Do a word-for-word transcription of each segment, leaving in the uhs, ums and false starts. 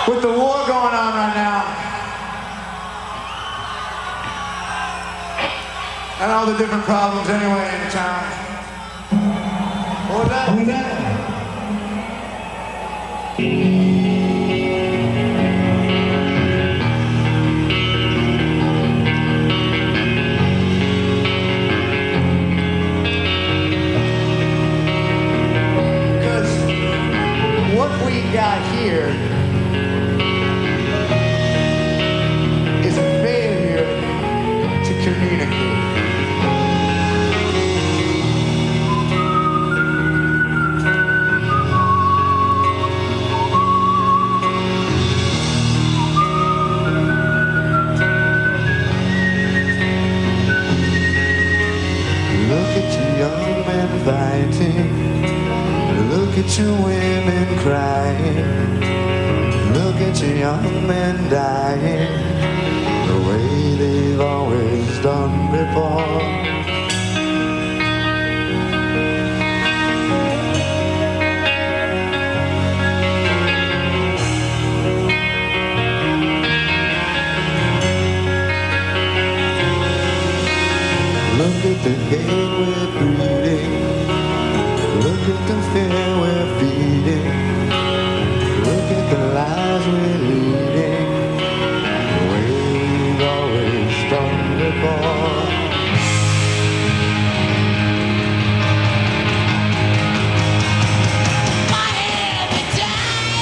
with the war going on right now, and all the different problems anyway in town. What was that? What was that? Got here is a failure to communicate. Look at you young men fighting. Look at you women crying. Look at you young men dying the way they've always done before. Look at the hate we're breeding. Look at the fear we're feeding. Look at the lies we're leading, the way we've always done before. My every day,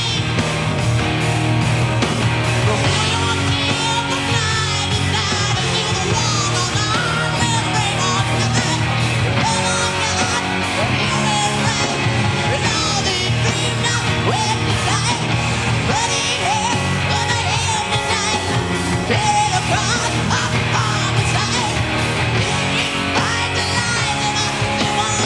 from New York till the night is night, and you the one on our memory of the night. Oh God, when you were right, and all these dreams now where to die. But he had gonna have tonight, get across our other side. If we find the light, then I do want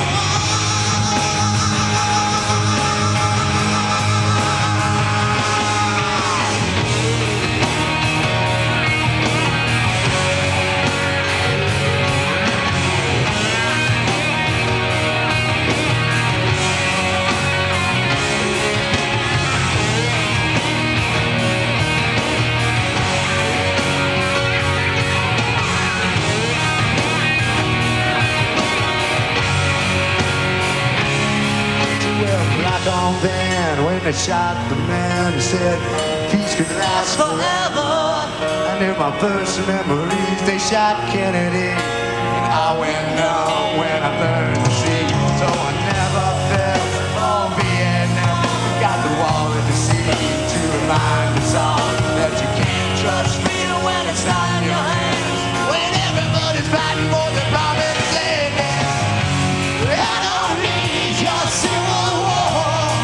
on then when they shot the man and said peace could last forever. I knew my first memories, they shot Kennedy, and I went numb when I learned to see. So I never fell for Vietnam. Got the war at the sea to remind us all that you can't trust freedom when it's not in your hands. When everybody's fighting for the promised land, I don't need your civil war.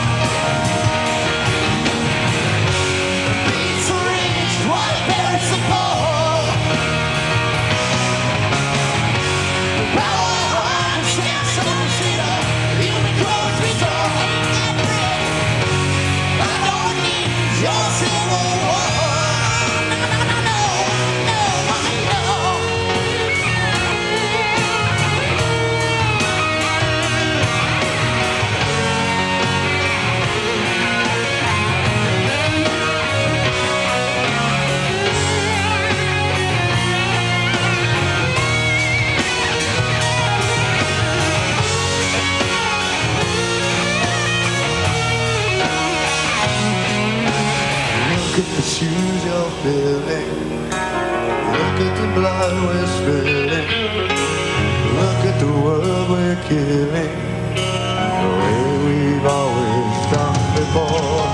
Look at the shoes you're filling. Look at the blood we're spilling. Look at the world we're killing, the way we've always done before.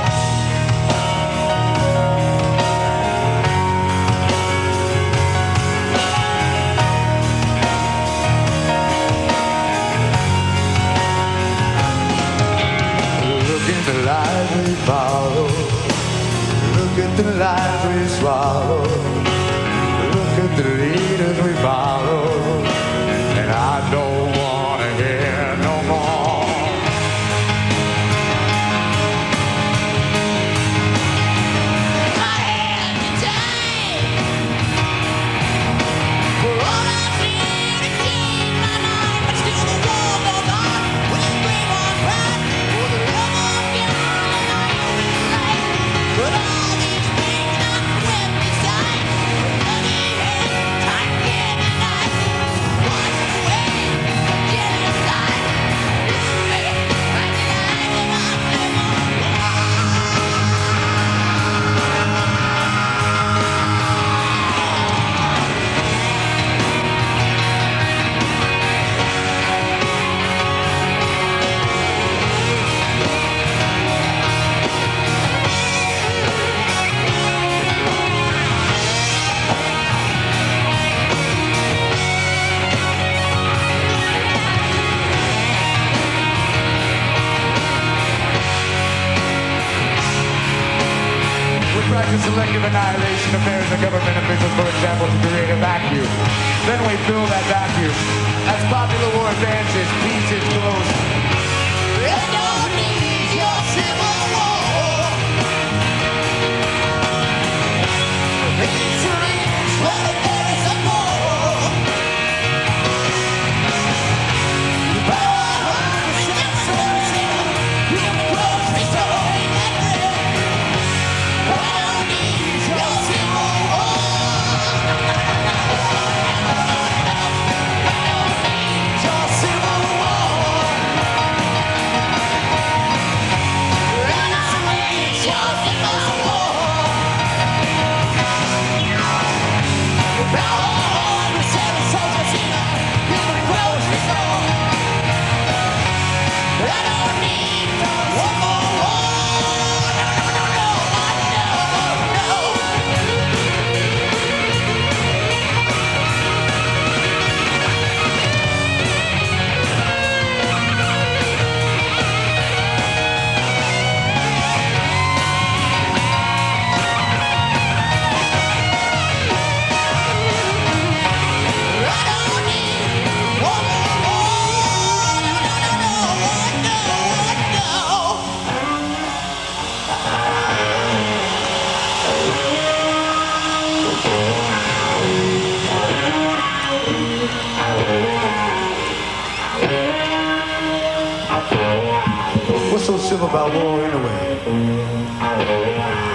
Look at the lies we follow. Look at the lies we swallow. Look at the leaders we follow. And I don't want to hear no more. I had to die for all I did to keep my mind, but still the war goes on with a scream on pride for the love of God and our human life. But I practice selective annihilation of mayors and government officials, for example, to create a vacuum. Then we fill that vacuum. As popular war advances, peace is close. It don't need your civil war. It's rich where there is a war. The power of the citizen, you close me so in that way. I don't need your civil war. What's so civil about war anyway?